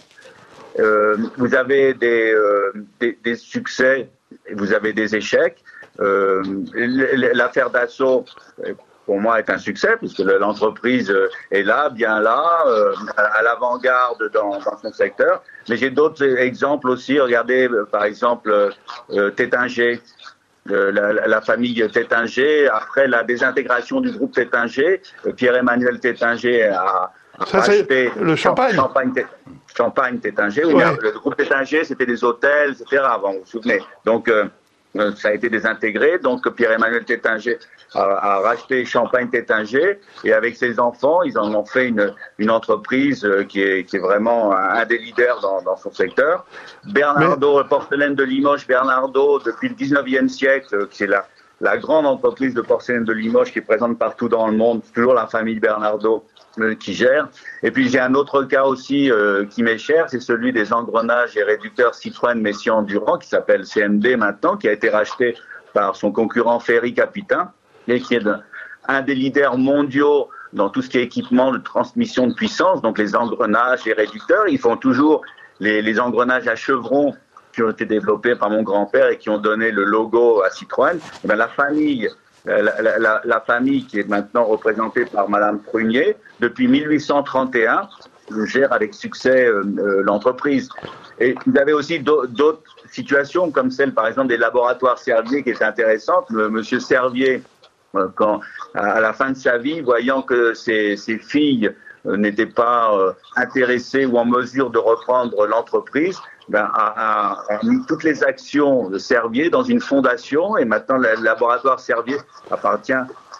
Euh, vous avez des, euh, des, des succès et vous avez des échecs. Euh, l'affaire Dassault, pour moi, est un succès puisque l'entreprise est là, bien là, euh, à l'avant-garde dans, dans son secteur. Mais j'ai d'autres exemples aussi. Regardez, par exemple, euh, Tétinger. La, la, la famille Tétinger, après la désintégration du groupe Tétinger, Pierre-Emmanuel Tétinger a, a
Ça,
acheté
le champagne.
Champagne, Champagne Tétinger. Oui,
ouais.
Le groupe Tétinger, c'était des hôtels, et cetera. Avant, vous vous souvenez. Donc, euh, ça a été désintégré. Donc, Pierre-Emmanuel Tétinger a, a racheté Champagne Tétinger et avec ses enfants, ils en ont fait une, une entreprise qui est, qui est vraiment un des leaders dans, dans son secteur. Bernardo, Mais... porcelaine de Limoges, Bernardo, depuis le dix-neuvième siècle, qui est la, la grande entreprise de porcelaine de Limoges qui est présente partout dans le monde. C'est toujours la famille Bernardo euh, qui gère. Et puis j'ai un autre cas aussi euh, qui m'est cher, c'est celui des engrenages et réducteurs Citroën Messier Endurant, qui s'appelle C M D maintenant, qui a été racheté par son concurrent Ferry Capitin, et qui est un des leaders mondiaux dans tout ce qui est équipement de transmission de puissance, donc les engrenages, les réducteurs. Ils font toujours les, les engrenages à chevrons qui ont été développés par mon grand-père et qui ont donné le logo à Citroën. Et bien, la famille, la, la, la, la famille qui est maintenant représentée par Madame Prunier, depuis mille huit cent trente et un, gère avec succès euh, euh, l'entreprise. Et vous avez aussi d'autres situations comme celle, par exemple, des laboratoires Servier qui est intéressante. Monsieur Servier, quand, à la fin de sa vie, voyant que ses, ses filles n'étaient pas euh, intéressées ou en mesure de reprendre l'entreprise, ben, a, a, a mis toutes les actions de Servier dans une fondation et maintenant le laboratoire Servier appartient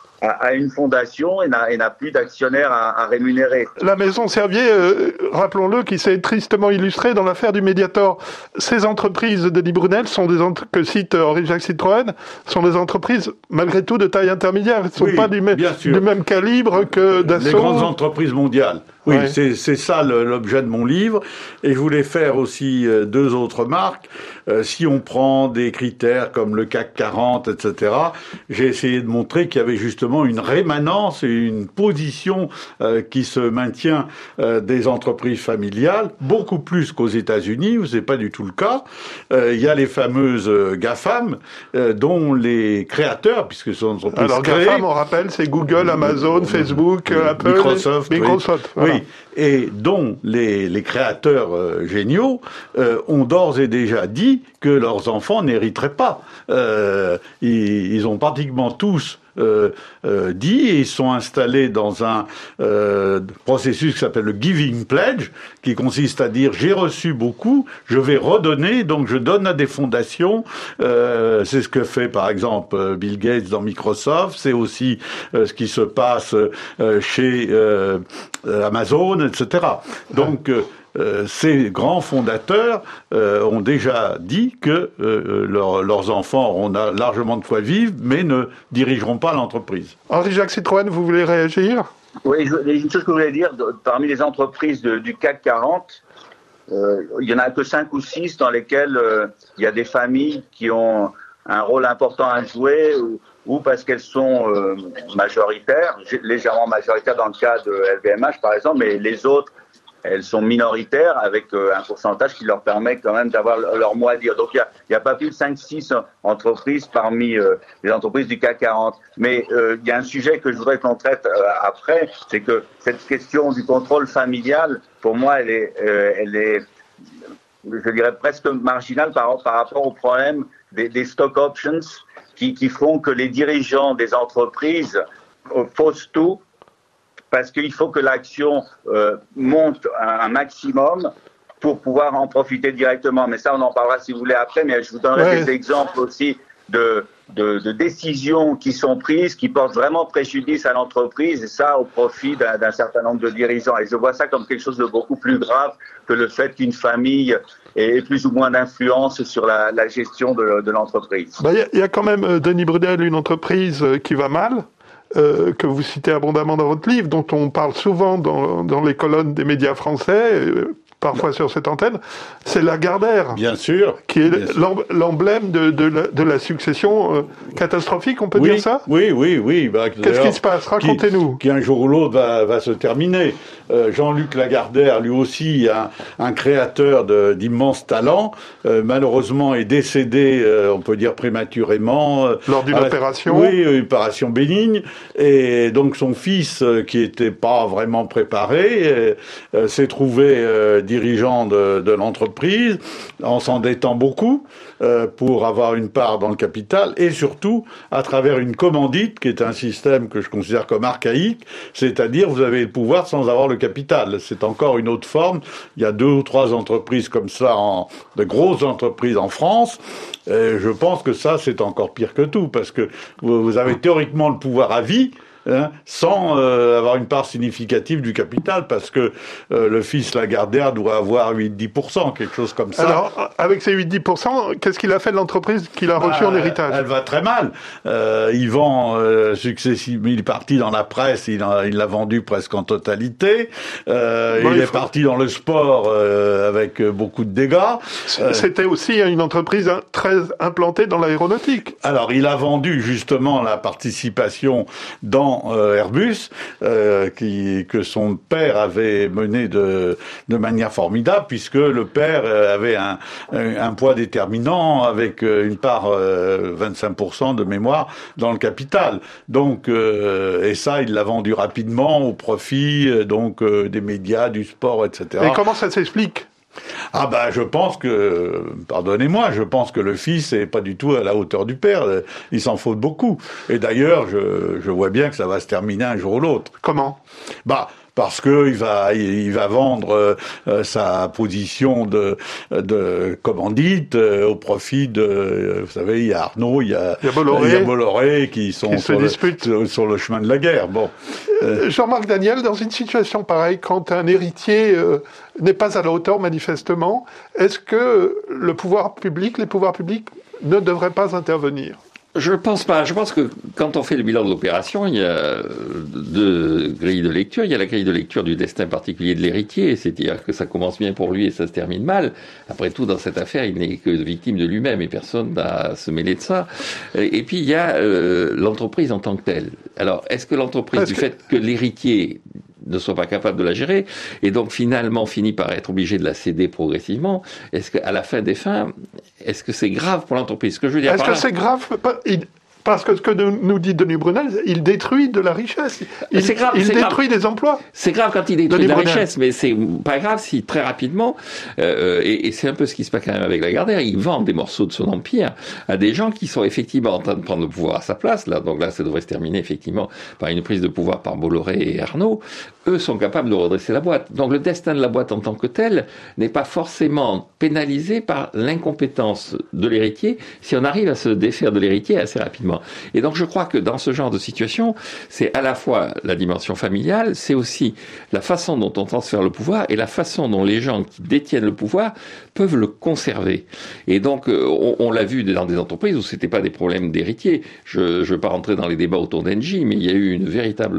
à une fondation et n'a, et n'a plus d'actionnaires à, à rémunérer.
La maison Servier, euh, rappelons-le, qui s'est tristement illustrée dans l'affaire du Mediator. Ces entreprises de Denis Brunel sont des entre- que cite Henri-Jacques Citroën, sont des entreprises malgré tout de taille intermédiaire. Elles ne sont oui, pas du, mê- du même calibre que Dassault.
Les grandes entreprises mondiales. Oui,
ouais.
c'est, c'est ça le, l'objet de mon livre. Et je voulais faire aussi euh, deux autres marques. Euh, si on prend des critères comme le C A C quarante, et cetera, j'ai essayé de montrer qu'il y avait justement une rémanence et une position euh, qui se maintient euh, des entreprises familiales, beaucoup plus qu'aux États-Unis, où c'est pas du tout le cas. Euh, il y a les fameuses GAFAM, euh, dont les créateurs, puisque ce sont des entreprises
Alors
créées,
GAFAM, on rappelle, c'est Google, Amazon, Facebook,
euh,
Apple,
Microsoft,
Microsoft.
Oui. Voilà. Oui, et dont les, les créateurs euh, géniaux euh, ont d'ores et déjà dit que leurs enfants n'hériteraient pas. Euh, ils, ils ont pratiquement tous Euh, euh, dit et ils sont installés dans un euh, processus qui s'appelle le Giving Pledge, qui consiste à dire j'ai reçu beaucoup, je vais redonner, donc je donne à des fondations. Euh, c'est ce que fait par exemple Bill Gates dans Microsoft, c'est aussi euh, ce qui se passe euh, chez euh, Amazon, et cetera. Donc euh, Euh, ces grands fondateurs euh, ont déjà dit que euh, leur, leurs enfants auront largement de quoi vivre, mais ne dirigeront pas l'entreprise.
Henri-Jacques Citroën, vous voulez réagir ?
Oui, je, une chose que je voulais dire, de, parmi les entreprises de, du C A C quarante, euh, il n'y en a que cinq ou six dans lesquelles euh, il y a des familles qui ont un rôle important à jouer, où, ou parce qu'elles sont euh, majoritaires, légèrement majoritaires dans le cas de L V M H par exemple, mais les autres, elles sont minoritaires avec euh, un pourcentage qui leur permet quand même d'avoir leur mot à dire. Donc il n'y a, a pas plus de cinq six entreprises parmi euh, les entreprises du C A C quarante. Mais euh, il y a un sujet que je voudrais qu'on traite euh, après, c'est que cette question du contrôle familial, pour moi, elle est, euh, elle est je dirais presque marginale par, par rapport au problème des, des stock options qui, qui font que les dirigeants des entreprises euh, faussent tout, parce qu'il faut que l'action euh, monte un, un maximum pour pouvoir en profiter directement. Mais ça, on en parlera si vous voulez après, mais je vous donnerai ouais. des exemples aussi de, de, de décisions qui sont prises, qui portent vraiment préjudice à l'entreprise, et ça au profit d'un, d'un certain nombre de dirigeants. Et je vois ça comme quelque chose de beaucoup plus grave que le fait qu'une famille ait plus ou moins d'influence sur la, la gestion de, de l'entreprise.
Il bah, y, y a quand même, Denis Brunel, une entreprise qui va mal, Euh, que vous citez abondamment dans votre livre, dont on parle souvent dans, dans les colonnes des médias français, euh, parfois sur cette antenne, c'est Lagardère.
Bien sûr.
Qui est
bien
l'emblème de, de, la, de la succession euh, catastrophique, on peut
oui,
dire ça ?
Oui, oui, oui. Bah,
Qu'est-ce qui se passe ? Racontez-nous.
Qui, qui un jour ou l'autre va, va se terminer. Euh, Jean-Luc Lagardère, lui aussi, un, un créateur de, d'immenses talents, euh, malheureusement est décédé, euh, on peut dire prématurément. Euh,
Lors d'une opération ?
Oui, une opération bénigne. Et donc son fils, euh, qui était pas vraiment préparé, euh, s'est trouvé euh, dirigeant de, de l'entreprise, en s'endettant beaucoup euh, pour avoir une part dans le capital, et surtout à travers une commandite, qui est un système que je considère comme archaïque, c'est-à-dire vous avez le pouvoir sans avoir le capital. C'est encore une autre forme. Il y a deux ou trois entreprises comme ça, en, de grosses entreprises en France. Et je pense que ça, c'est encore pire que tout, parce que vous, vous avez théoriquement le pouvoir à vie, Hein, sans euh, avoir une part significative du capital, parce que euh, le fils Lagardère doit avoir huit à dix pour cent, quelque chose comme ça.
Alors, avec ces huit à dix pour cent, qu'est-ce qu'il a fait de l'entreprise qu'il a bah, reçue en héritage ?
Elle va très mal. Euh, il vend euh, successivement, il est parti dans la presse, il, a, il l'a vendu presque en totalité. Euh, bon, il, il est faut... parti dans le sport euh, avec beaucoup de dégâts.
C'était euh, aussi une entreprise très implantée dans l'aéronautique.
Alors, il a vendu justement la participation dans Euh, Airbus, euh, qui, que son père avait mené de, de manière formidable, puisque le père euh, avait un, un, un poids déterminant avec euh, une part euh, vingt-cinq pour cent de mémoire dans le capital. Donc, euh, et ça, il l'a vendu rapidement au profit euh, donc euh, des médias, du sport, et cetera.
Et comment ça s'explique ?
Ah bah je pense que, pardonnez-moi, je pense que le fils est pas du tout à la hauteur du père. Il s'en faut beaucoup. Et d'ailleurs, je, je vois bien que ça va se terminer un jour ou l'autre.
Comment ?
Bah parce que il va il va vendre euh, sa position de de commandite euh, au profit de euh, vous savez, il y a Arnaud, il y a
il y a Bolloré,
il y a Bolloré qui sont
qui
sur, le, sur le chemin de la guerre. Bon,
euh, Jean-Marc Daniel, dans une situation pareille, quand un héritier euh, n'est pas à la hauteur manifestement, est-ce que le pouvoir public, les pouvoirs publics ne devraient pas intervenir ?
Je pense pas. Je pense que quand on fait le bilan de l'opération, il y a deux grilles de lecture. Il y a la grille de lecture du destin particulier de l'héritier, c'est-à-dire que ça commence bien pour lui et ça se termine mal. Après tout, dans cette affaire, il n'est que victime de lui-même et personne n'a à se mêler de ça. Et puis, il y a euh, l'entreprise en tant que telle. Alors, est-ce que l'entreprise, Parce du que... fait que l'héritier ne soit pas capable de la gérer, et donc finalement finit par être obligé de la céder progressivement, est-ce qu'à la fin des fins, est-ce que c'est grave pour l'entreprise ? Ce que je veux dire
Est-ce que là... c'est grave ? Parce que ce que nous dit Denis Brunel, il détruit de la richesse. Il,
c'est grave,
il
c'est
détruit
grave.
des emplois.
C'est grave quand il détruit
Denis
de la
Brunel.
richesse, mais c'est pas grave si très rapidement, euh, et, et c'est un peu ce qui se passe quand même avec Lagardère, il vend des morceaux de son empire à des gens qui sont effectivement en train de prendre le pouvoir à sa place. Là, donc là, ça devrait se terminer effectivement par une prise de pouvoir par Bolloré et Arnaud. Eux sont capables de redresser la boîte. Donc le destin de la boîte en tant que tel n'est pas forcément pénalisé par l'incompétence de l'héritier si on arrive à se défaire de l'héritier assez rapidement. Et donc je crois que dans ce genre de situation, c'est à la fois la dimension familiale, c'est aussi la façon dont on transfère le pouvoir et la façon dont les gens qui détiennent le pouvoir peuvent le conserver. Et donc on, on l'a vu dans des entreprises où c'était pas des problèmes d'héritiers. Je ne veux pas rentrer dans les débats autour d'Engie, mais il y a eu une véritable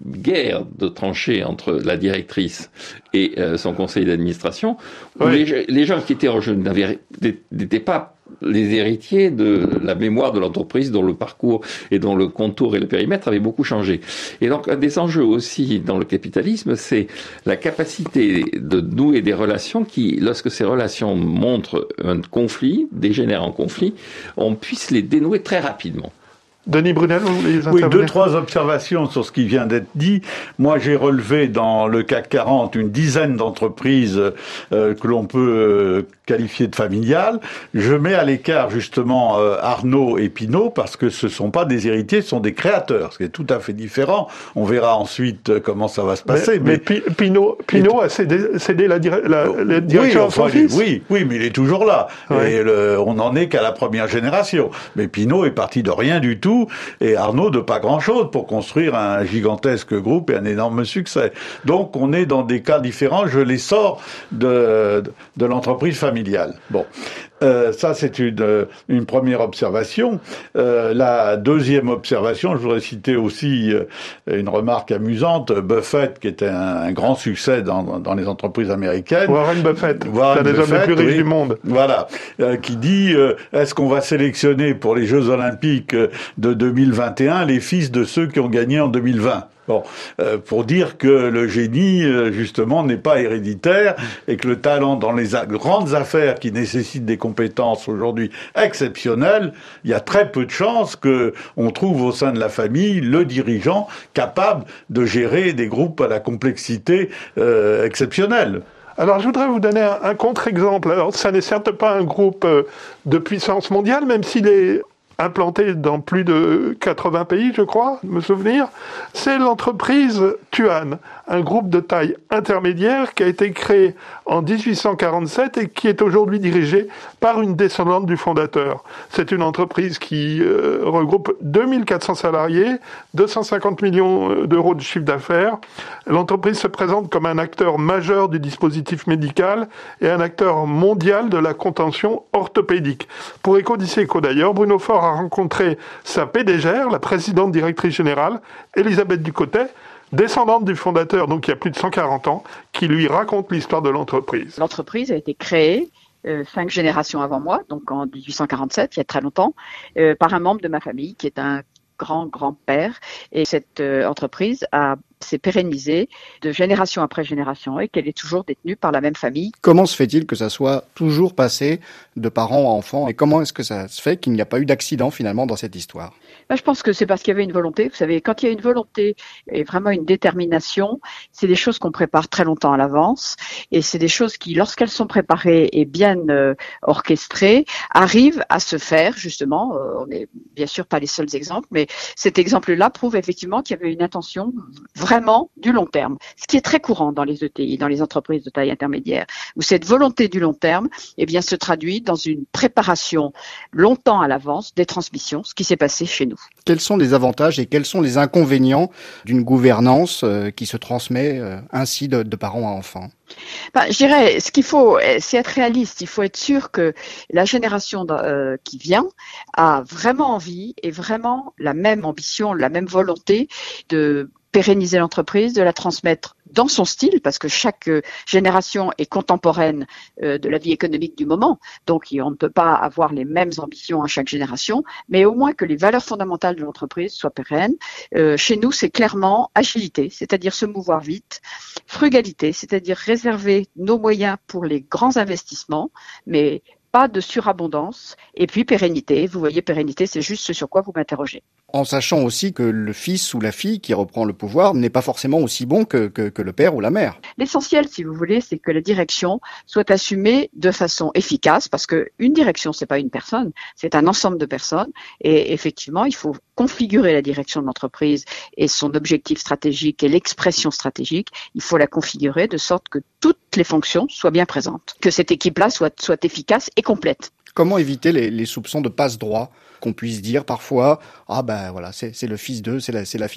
guerre de tranchées entre la directrice et euh, son conseil d'administration, où
oui.
les, les gens qui étaient rejoints n'étaient pas les héritiers de la mémoire de l'entreprise dont le parcours et dont le contour et le périmètre avaient beaucoup changé. Et donc, un des enjeux aussi dans le capitalisme, c'est la capacité de nouer des relations qui, lorsque ces relations montrent un conflit, dégénèrent en conflit, on puisse les dénouer très rapidement.
Denis Brunel, vous voulez
Oui, deux, trois observations sur ce qui vient d'être dit. Moi, j'ai relevé dans le C A C quarante une dizaine d'entreprises euh, que l'on peut euh, qualifier de familiales. Je mets à l'écart justement euh, Arnaud et Pinault parce que ce sont pas des héritiers, ce sont des créateurs, ce qui est tout à fait différent. On verra ensuite euh, comment ça va se passer.
Mais, mais, mais Pinault, Pinault a cédé, cédé la, dire, la, la direction
oui,
à son
enfin,
fils.
Oui, oui, mais il est toujours là.
Ouais.
Et le, on n'en est qu'à la première génération. Mais Pinault est parti de rien du tout. Et Arnaud de pas grand-chose pour construire un gigantesque groupe et un énorme succès. Donc on est dans des cas différents, je les sors de, de, de l'entreprise familiale. Bon, euh, ça c'est une, une première observation. Euh, la deuxième observation, je voudrais citer aussi euh, une remarque amusante. Buffett, qui était un, un grand succès dans, dans les entreprises américaines.
Warren Buffett,
Warren
c'est un des hommes les plus riches
oui,
du monde.
Voilà, euh, qui dit euh, est-ce qu'on va sélectionner pour les Jeux Olympiques de deux mille vingt et un les fils de ceux qui ont gagné en deux mille vingt. Bon, euh, pour dire que le génie, euh, justement, n'est pas héréditaire et que le talent dans les a- grandes affaires qui nécessitent des compétences aujourd'hui exceptionnelles, il y a très peu de chances que on trouve au sein de la famille le dirigeant capable de gérer des groupes à la complexité euh, exceptionnelle.
Alors, je voudrais vous donner un, un contre-exemple. Alors, ça n'est certes pas un groupe euh, de puissance mondiale, même s'il est implanté dans plus de quatre-vingts pays, je crois, me souvenir. C'est l'entreprise Tuan, un groupe de taille intermédiaire qui a été créé en dix-huit cent quarante-sept et qui est aujourd'hui dirigé par une descendante du fondateur. C'est une entreprise qui euh, regroupe deux mille quatre cents salariés, deux cent cinquante millions d'euros de chiffre d'affaires. L'entreprise se présente comme un acteur majeur du dispositif médical et un acteur mondial de la contention orthopédique. Pour Ecodici Eco d'ailleurs, Bruno Faure a rencontré sa P D G, la présidente directrice générale, Elisabeth Ducotet, descendante du fondateur, donc il y a plus de cent quarante ans, qui lui raconte l'histoire de l'entreprise.
L'entreprise a été créée euh, cinq générations avant moi, donc en dix-huit cent quarante-sept, il y a très longtemps, euh, par un membre de ma famille qui est un grand-grand-père. Et cette euh, entreprise a s'est pérennisée de génération après génération et qu'elle est toujours détenue par la même famille.
Comment se fait-il que ça soit toujours passé de parents à enfants et comment est-ce que ça se fait qu'il n'y a pas eu d'accident finalement dans cette histoire?
Ben, je pense que c'est parce qu'il y avait une volonté. Vous savez, quand il y a une volonté et vraiment une détermination, c'est des choses qu'on prépare très longtemps à l'avance et c'est des choses qui, lorsqu'elles sont préparées et bien euh, orchestrées, arrivent à se faire justement. Euh, on n'est bien sûr pas les seuls exemples, mais cet exemple-là prouve effectivement qu'il y avait une intention vraiment du long terme, ce qui est très courant dans les E T I, dans les entreprises de taille intermédiaire, où cette volonté du long terme, eh bien, se traduit dans une préparation longtemps à l'avance des transmissions, ce qui s'est passé chez nous.
Quels sont les avantages et quels sont les inconvénients d'une gouvernance euh, qui se transmet euh, ainsi de, de parents à enfants?
Ben, je dirais, ce qu'il faut, c'est être réaliste. Il faut être sûr que la génération euh, qui vient a vraiment envie et vraiment la même ambition, la même volonté de pérenniser l'entreprise, de la transmettre dans son style, parce que chaque euh, génération est contemporaine euh, de la vie économique du moment, donc on ne peut pas avoir les mêmes ambitions à chaque génération, mais au moins que les valeurs fondamentales de l'entreprise soient pérennes. Euh, chez nous, c'est clairement agilité, c'est-à-dire se mouvoir vite, frugalité, c'est-à-dire réserver nos moyens pour les grands investissements, mais pas de surabondance, et puis pérennité. Vous voyez, pérennité, c'est juste ce sur quoi vous m'interrogez.
En sachant aussi que le fils ou la fille qui reprend le pouvoir n'est pas forcément aussi bon que, que, que le père ou la mère.
L'essentiel, si vous voulez, c'est que la direction soit assumée de façon efficace, parce que une direction, c'est pas une personne, c'est un ensemble de personnes, et effectivement, il faut configurer la direction de l'entreprise et son objectif stratégique et l'expression stratégique, il faut la configurer de sorte que toutes les fonctions soient bien présentes, que cette équipe-là soit, soit efficace et complète.
Comment éviter les, les soupçons de passe-droit, qu'on puisse dire parfois, ah ben voilà, c'est, c'est le fils d'eux, c'est la, c'est la fille d'eux?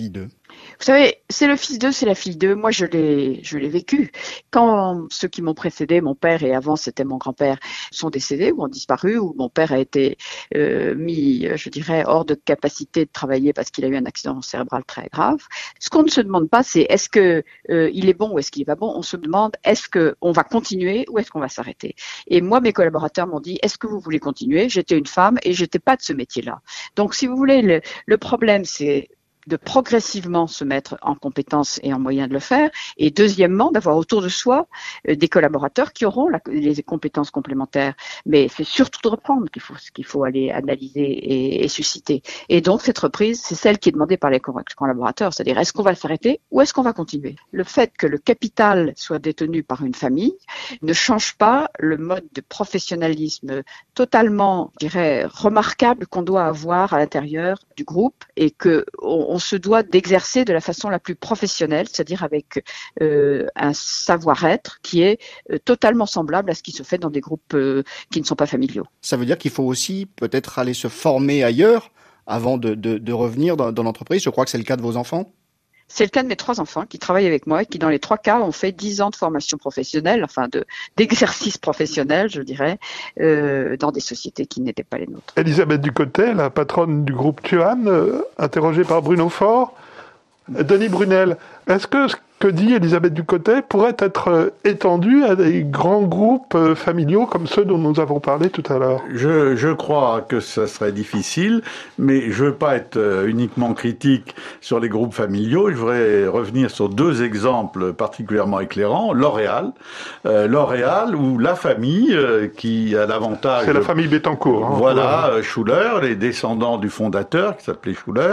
Vous savez, c'est le fils d'eux, c'est la fille d'eux. Moi, je l'ai, je l'ai vécu. Quand ceux qui m'ont précédé, mon père et avant c'était mon grand-père, sont décédés ou ont disparu, ou mon père a été euh, mis, je dirais, hors de capacité de travailler parce qu'il a eu un accident cérébral très grave. Ce qu'on ne se demande pas, c'est est-ce que euh, il est bon ou est-ce qu'il est pas bon. On se demande est-ce que on va continuer ou est-ce qu'on va s'arrêter. Et moi, mes collaborateurs m'ont dit est-ce que vous voulez continuer? J'étais une femme et j'étais pas de ce métier-là. Donc, si vous voulez, le, le problème, c'est de progressivement se mettre en compétence et en moyen de le faire, et deuxièmement, d'avoir autour de soi euh, des collaborateurs qui auront la, les compétences complémentaires. Mais c'est surtout de reprendre qu'il faut, qu'il faut aller analyser et, et susciter. Et donc, cette reprise, c'est celle qui est demandée par les collaborateurs, c'est-à-dire est-ce qu'on va s'arrêter ou est-ce qu'on va continuer? Le fait que le capital soit détenu par une famille ne change pas le mode de professionnalisme totalement, je dirais, remarquable qu'on doit avoir à l'intérieur du groupe et que on, on se doit d'exercer de la façon la plus professionnelle, c'est-à-dire avec euh, un savoir-être qui est euh, totalement semblable à ce qui se fait dans des groupes euh, qui ne sont pas familiaux.
Ça veut dire qu'il faut aussi peut-être aller se former ailleurs avant de, de, de revenir dans, dans l'entreprise. Je crois que c'est le cas de vos enfants.
C'est le cas de mes trois enfants qui travaillent avec moi et qui, dans les trois cas, ont fait dix ans de formation professionnelle, enfin de d'exercice professionnel, je dirais, euh, dans des sociétés qui n'étaient pas les nôtres.
Elisabeth Ducotet, la patronne du groupe Tuan, euh, interrogée par Bruno Faure. Denis Brunel, est-ce que ce que dit Elisabeth Ducotet pourrait être étendu à des grands groupes familiaux comme ceux dont nous avons parlé tout à l'heure?
Je, je crois que ça serait difficile, mais je veux pas être uniquement critique sur les groupes familiaux. Je voudrais revenir sur deux exemples particulièrement éclairants. L'Oréal, euh, L'Oréal où la famille euh, qui a l'avantage...
C'est la famille Bettencourt. Hein,
voilà, ouais. Schuller, les descendants du fondateur qui s'appelait Schuller,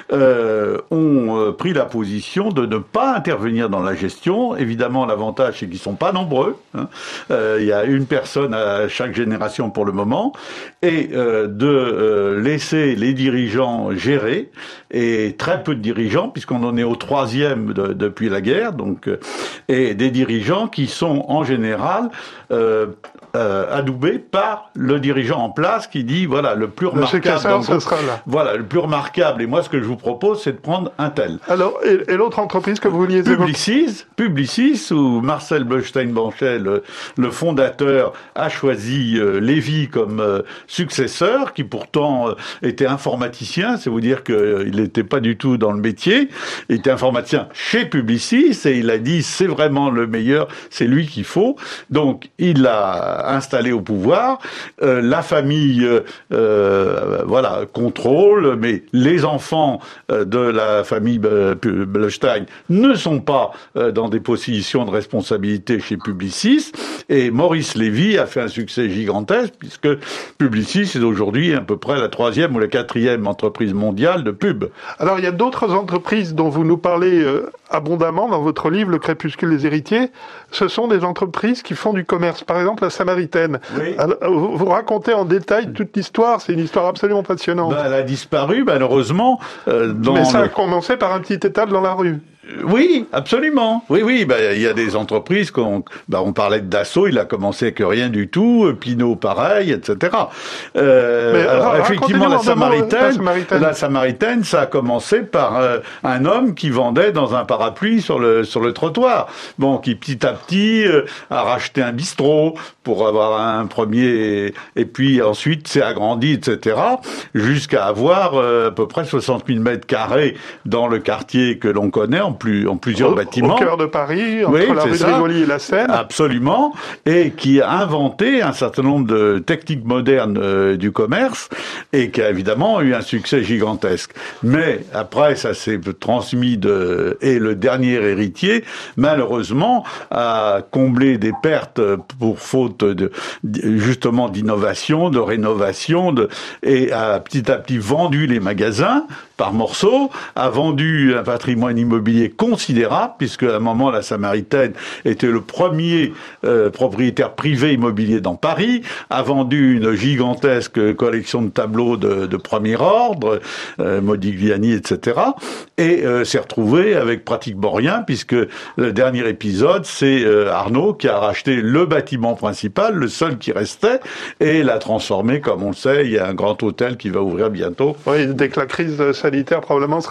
euh, ont pris la position de ne pas intervenir dans la gestion. Évidemment, l'avantage, c'est qu'ils sont pas nombreux. Hein. Euh, il y a une personne à chaque génération pour le moment. Et euh, de euh, laisser les dirigeants gérer, et très peu de dirigeants, puisqu'on en est au troisième de, depuis la guerre, donc, euh, et des dirigeants qui sont en général euh, euh, adoubés par le dirigeant en place qui dit, voilà, le plus remarquable...
Cassard, ce sera là.
Voilà, le plus remarquable. Et moi, ce que je vous propose, c'est de prendre un tel.
Alors, et, et l'autre entreprise que vous vouliez évoquer?
Publicis, Publicis, où Marcel Bleustein-Banchet, le, le fondateur, a choisi euh, Lévy comme euh, successeur, qui pourtant euh, était informaticien, c'est vous dire qu'il euh, n'était pas du tout dans le métier, il était informaticien chez Publicis, et il a dit c'est vraiment le meilleur, c'est lui qu'il faut. Donc il l'a installé au pouvoir, euh, la famille euh, euh, voilà, contrôle, mais les enfants euh, de la famille Bleustein ne sont pas euh, dans des positions de responsabilité chez Publicis, et Maurice Lévy a fait un succès gigantesque, puisque Publicis est aujourd'hui à peu près la troisième ou la quatrième entreprise mondiale de pub.
Alors il y a d'autres entreprises dont vous nous parlez euh, abondamment dans votre livre Le Crépuscule des héritiers. Ce sont des entreprises qui font du commerce. Par exemple, la Samaritaine.
Oui.
Alors, vous, vous racontez en détail toute l'histoire. C'est une histoire absolument passionnante.
Ben, elle a disparu, malheureusement. Euh, dans
Mais ça
le...
a commencé par un petit étal dans la rue.
Oui, absolument. Oui, oui. Ben, il y a des entreprises qu'on, ben, on parlait de Dassault, il a commencé avec rien du tout. Pinot, pareil, et cetera. Euh,
Mais,
alors,
alors,
effectivement, la Samaritaine,
la Samaritaine,
la Samaritaine, ça a commencé par euh, un homme qui vendait dans un parapluie sur le sur le trottoir. Bon, qui petit à petit euh, a racheté un bistrot pour avoir un premier, et puis ensuite s'est agrandi, et cetera, jusqu'à avoir euh, à peu près soixante mille mètres carrés dans le quartier que l'on connaît, en plus en plusieurs
au,
bâtiments.
Au cœur de Paris, entre
oui,
la rue de Rivoli et la Seine.
Absolument, et qui a inventé un certain nombre de techniques modernes euh, du commerce, et qui a évidemment eu un succès gigantesque. Mais après, ça s'est transmis de... Et le dernier héritier, malheureusement, a comblé des pertes pour faute de, justement d'innovation, de rénovation, de, et a petit à petit vendu les magasins par morceaux, a vendu un patrimoine immobilier considérable, puisque à un moment, la Samaritaine était le premier euh, propriétaire privé immobilier dans Paris, a vendu une gigantesque collection de tableaux de, de premier ordre, euh, Modigliani, et cetera, et euh, s'est retrouvé avec pratiquement rien, puisque le dernier épisode, c'est euh, Arnaud qui a racheté le bâtiment principal, le seul qui restait, et l'a transformé, comme on le sait, il y a un grand hôtel qui va ouvrir bientôt.
Oui, dès que la crise sanitaire probablement sera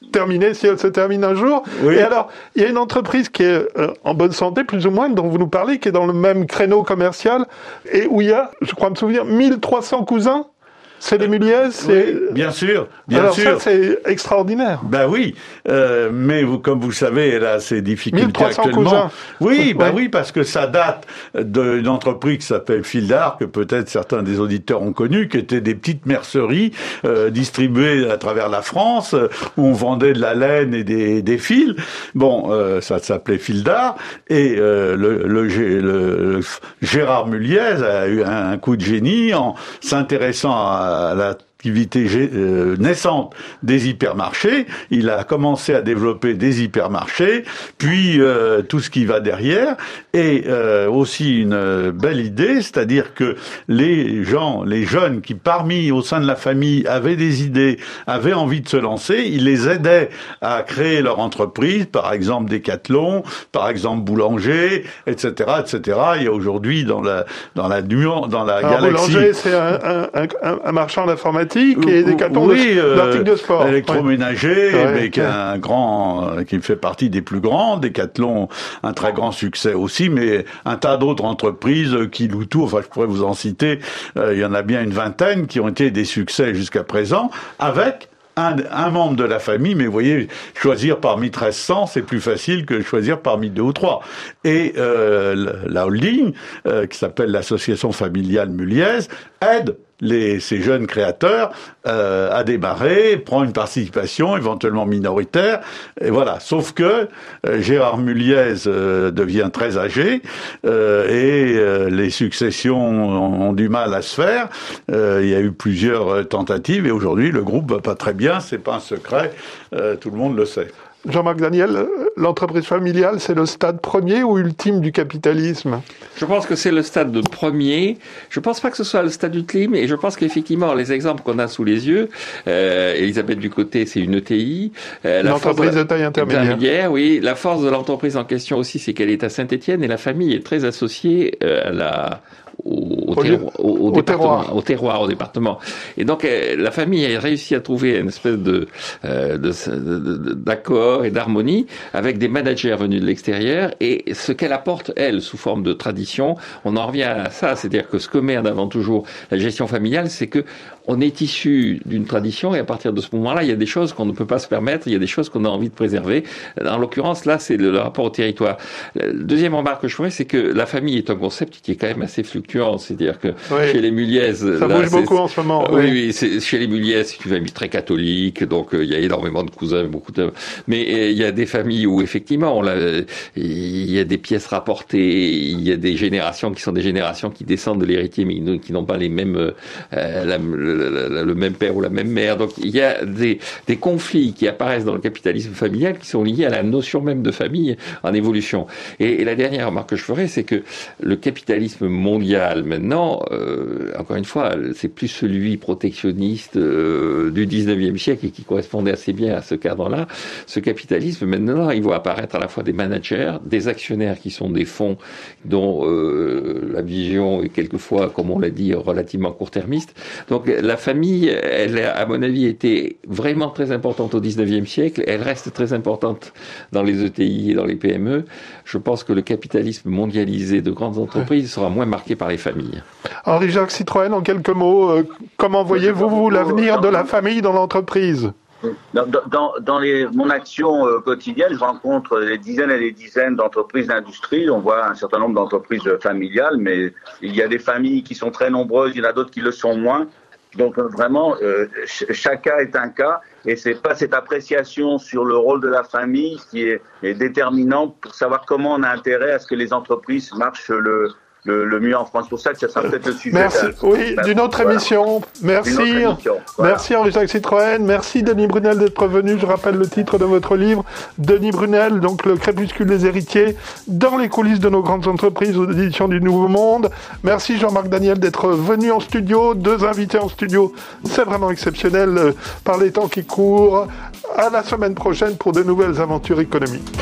terminer si elle se termine un jour. Oui. Et alors, il y a une entreprise qui est euh, en bonne santé, plus ou moins, dont vous nous parlez, qui est dans le même créneau commercial, et où il y a, je crois me souvenir, mille trois cents cousins. C'est les Muliez, c'est...
Oui, bien sûr, bien
Alors
sûr.
Alors ça, c'est extraordinaire.
Ben oui, euh, mais vous, comme vous savez, elle a ses difficultés
mille trois cents
actuellement.
Cousins.
Oui, ben ouais. oui, parce que ça date d'une entreprise qui s'appelle Fildar, que peut-être certains des auditeurs ont connu, qui étaient des petites merceries euh, distribuées à travers la France, euh, où on vendait de la laine et des, des fils. Bon, euh, ça s'appelait Fildar, et euh, le, le, le, le Gérard Muliez a eu un, un coup de génie en s'intéressant à à l'activité euh, naissante des hypermarchés. Il a commencé à développer des hypermarchés, puis euh, tout ce qui va derrière, et euh, aussi une belle idée, c'est-à-dire que les gens, les jeunes qui parmi au sein de la famille avaient des idées, avaient envie de se lancer, il les aidait à créer leur entreprise, par exemple Decathlon, par exemple Boulanger, et cetera, et cetera. Il y a aujourd'hui dans la dans la dans la
Alors,
galaxie.
Boulanger, c'est un, un, un, un marchand d'informatique et Decathlon
oui,
de,
euh,
d'articles de sport.
Électroménager,
ouais.
mais qui est un grand, euh, qui fait partie des plus grands. Decathlon, un très grand succès aussi, mais un tas d'autres entreprises qui louent tout. Enfin, je pourrais vous en citer. Euh, il y en a bien une vingtaine qui ont été des succès jusqu'à présent, avec Un, un membre de la famille, mais vous voyez, choisir parmi treize cents, c'est plus facile que choisir parmi deux ou trois. Et euh, la holding, euh, qui s'appelle l'association familiale Muliez, aide les, ces jeunes créateurs euh, à démarrer, prend une participation éventuellement minoritaire, et voilà. Sauf que euh, Gérard Muliez euh, devient très âgé euh, et euh, les successions ont, ont du mal à se faire. Euh, il y a eu plusieurs tentatives et aujourd'hui le groupe va pas très bien, c'est pas un secret, euh, tout le monde le sait.
Jean-Marc Daniel, l'entreprise familiale, c'est le stade premier ou ultime du capitalisme ?
Je pense que c'est le stade de premier. Je pense pas que ce soit le stade ultime, et je pense qu'effectivement, les exemples qu'on a sous les yeux, euh, Elisabeth Ducoté, c'est une E T I.
Euh, l'entreprise de, de taille intermédiaire.
intermédiaire. Oui, la force de l'entreprise en question aussi, c'est qu'elle est à Saint-Étienne, et la famille est très associée euh, à la... Au, au, terroir, au, au, au, département, terroir. au terroir, au département. Et donc, euh, la famille a réussi à trouver une espèce de, euh, de, de, de d'accord et d'harmonie avec des managers venus de l'extérieur. Et ce qu'elle apporte, elle, sous forme de tradition, on en revient à ça. C'est-à-dire que ce que mène avant toujours la gestion familiale, c'est que on est issu d'une tradition, et à partir de ce moment-là, il y a des choses qu'on ne peut pas se permettre, il y a des choses qu'on a envie de préserver. En l'occurrence, là, c'est le, le rapport au territoire. La deuxième remarque que je ferais, c'est que la famille est un concept qui est quand même assez fluctuant. C'est-à-dire que oui. chez les Muliez...
Ça là, bouge beaucoup en ce moment.
Oui, oui, oui c'est, chez les Muliez, c'est une famille très catholique, donc euh, il y a énormément de cousins, beaucoup de... Mais euh, il y a des familles où, effectivement, on l'a, il y a des pièces rapportées, il y a des générations qui sont des générations qui descendent de l'héritier, mais qui n'ont pas les mêmes... Euh, la, le, le, le même père ou la même mère. Donc il y a des, des conflits qui apparaissent dans le capitalisme familial qui sont liés à la notion même de famille en évolution. Et, et la dernière remarque que je ferai, c'est que le capitalisme mondial maintenant, euh, encore une fois, c'est plus celui protectionniste euh, du dix-neuvième siècle et qui correspondait assez bien à ce cadre-là. Ce capitalisme maintenant, il voit apparaître à la fois des managers, des actionnaires qui sont des fonds dont euh, la vision est quelquefois, comme on l'a dit, relativement court-termiste. Donc la famille, elle a, à mon avis, été vraiment très importante au dix-neuvième siècle. Elle reste très importante dans les E T I et dans les P M E. Je pense que le capitalisme mondialisé de grandes entreprises sera moins marqué par les familles.
Henri-Jacques Citroën, en quelques mots, euh, comment voyez-vous vous, l'avenir de la famille dans l'entreprise ?
Dans, dans, dans les, mon action euh, quotidienne, je rencontre des dizaines et des dizaines d'entreprises d'industrie. On voit un certain nombre d'entreprises familiales, mais il y a des familles qui sont très nombreuses, il y en a d'autres qui le sont moins. Donc vraiment, euh, ch- chaque cas est un cas, et c'est pas cette appréciation sur le rôle de la famille qui est, est déterminante pour savoir comment on a intérêt à ce que les entreprises marchent le Le, le mieux en France. Pour ça que ça sera peut-être le sujet.
Merci. Oui, d'une autre voilà. émission. Merci.
Autre émission. Voilà.
Merci Henri-Jacques Citroën. Merci Denis Brunel d'être venu. Je rappelle le titre de votre livre, Denis Brunel, donc Le crépuscule des héritiers, dans les coulisses de nos grandes entreprises aux éditions du Nouveau Monde. Merci Jean-Marc Daniel d'être venu en studio. Deux invités en studio. C'est vraiment exceptionnel euh, par les temps qui courent. À la semaine prochaine pour de nouvelles aventures économiques.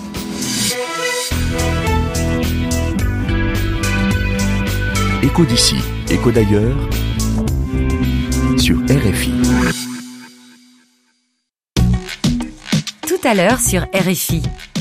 Écho d'ici, écho d'ailleurs, sur R F I.
à l'heure sur R F I.